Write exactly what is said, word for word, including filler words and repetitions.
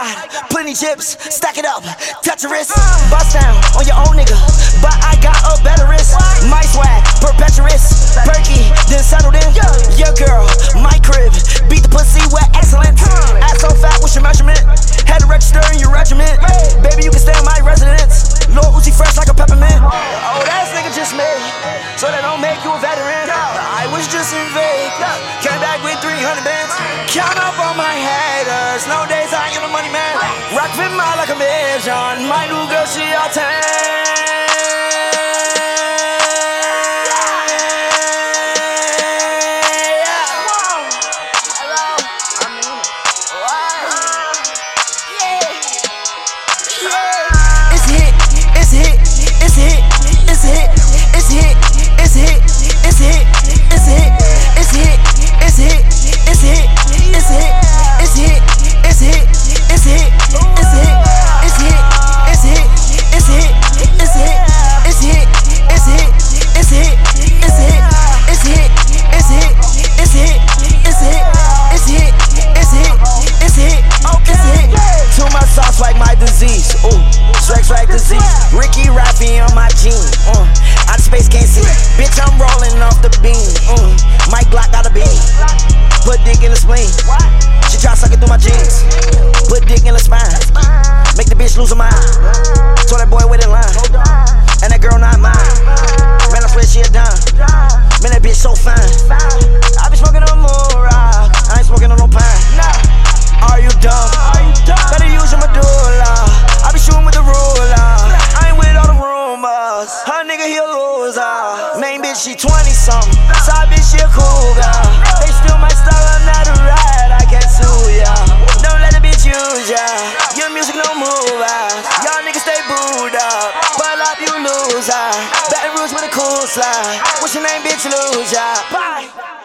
God, plenty chips, stack it up, touch your wrist. Bust down on your own nigga, but I got a better wrist. My swag, perpetuous, perky, then settled in. Your girl, my crib, beat the pussy with excellence. Ass so fat, what's your measurement? Had to register in your regiment. Baby, you can stay in my residence. Lil Uzi fresh like a peppermint. Oh, that's nigga just me, so that don't make you a veteran. I was just in Vegas, came back with three hundred bands. Count up on my haters, no days I am the money man. Rock fit my like a vision, my new girl she all ten. Ricky Raffy on my jean, uh, out of space can't see. Bitch, I'm rolling off the beam. Uh, Mike Glock got a beam. Put dick in the spleen. She try sucking through my jeans. Put dick in the spine. Make the bitch lose her mind. Told that boy wait in line, and that girl not mine. Man, I swear she a dime. Man, that bitch so fine. I be smoking on moon rock. I ain't smoking on no pine. Are you dumb? Better use your medulla. I be shooting with the ruler. I ain't with all the rumors. Her nigga, he a loser. Main bitch, she twenty something. Side bitch, she a cougar. They steal my style, I'm not a ride. I can't sue ya. Don't let the bitch use ya. Your music no move out. Y'all niggas stay booed up. But up, you loser. Baton Rouge with a cool slide. What's your name, bitch? Lose ya. Bye.